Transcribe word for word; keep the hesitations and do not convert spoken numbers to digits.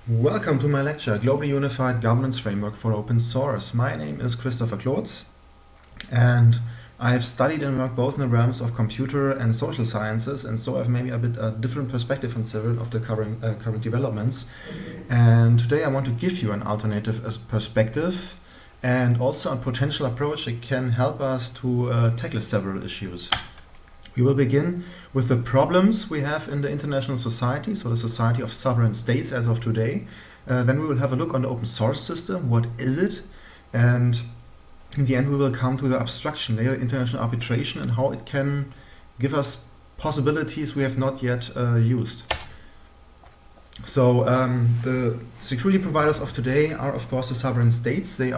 Welcome to my lecture, Globally Unified Governance Framework for Open Source. My name is Christopher Klotz, and I have studied and worked both in the realms of computer and social sciences, and so I have maybe a bit a different perspective on several of the current, uh, current developments. And today I want to give you an alternative uh, perspective and also a potential approach that can help us to uh, tackle several issues. We will begin with the problems we have in the international society, so the society of sovereign states as of today. Uh, then we will have a look on the open source system, what is it? And in the end we will come to the abstraction layer, international arbitration, and how it can give us possibilities we have not yet uh, used. So um, the security providers of today are of course the sovereign states. They